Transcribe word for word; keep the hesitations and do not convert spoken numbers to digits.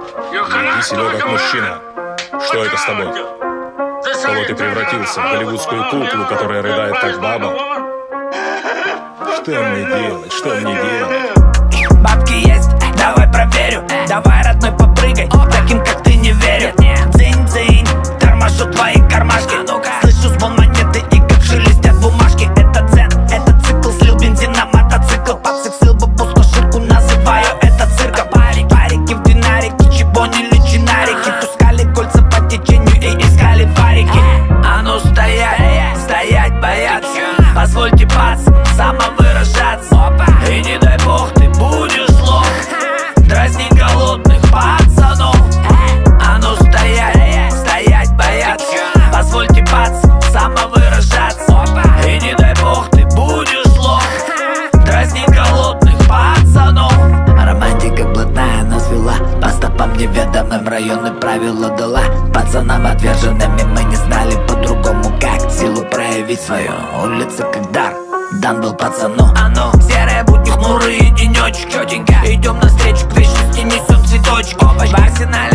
Веди себя как мужчина. Что это с тобой? В кого ты превратился? В голливудскую куклу, которая рыдает как баба? Что мне делать? Что мне делать? Бабки есть, давай проверю. Давай, родной, попрыгай. Таким, как ты, не верю. Дзынь-дзынь, тормошу твои кармашки. Слышу звон монеты и как шелестят бумажки. Это дзен, это цикл, слил бензин на мотоцикл. Подсексил бабуску, ширку, называю это цирком. Парики в динарики, чебонили чинарики. Пускали кольца по течению и искали фарики. А ну стоять, стоять бояться. Позвольте пац, самовыражаться. И не дай бог ты будешь лох дразнить голодных пацанов. А ну стоять, стоять бояться. Позвольте пац, самовыражаться. И не дай бог ты будешь лох дразнить голодных пацанов. Романтика блатная нас вела по стопам неведомым, районы правила дала. Пацанам отверженными мы не знали по-другому, как силу проявить свою. Улица как дар дан был пацану. А ну, серые будни, хмурые денечек, четенько идем навстречу к вечности, несем цветочек. В арсенале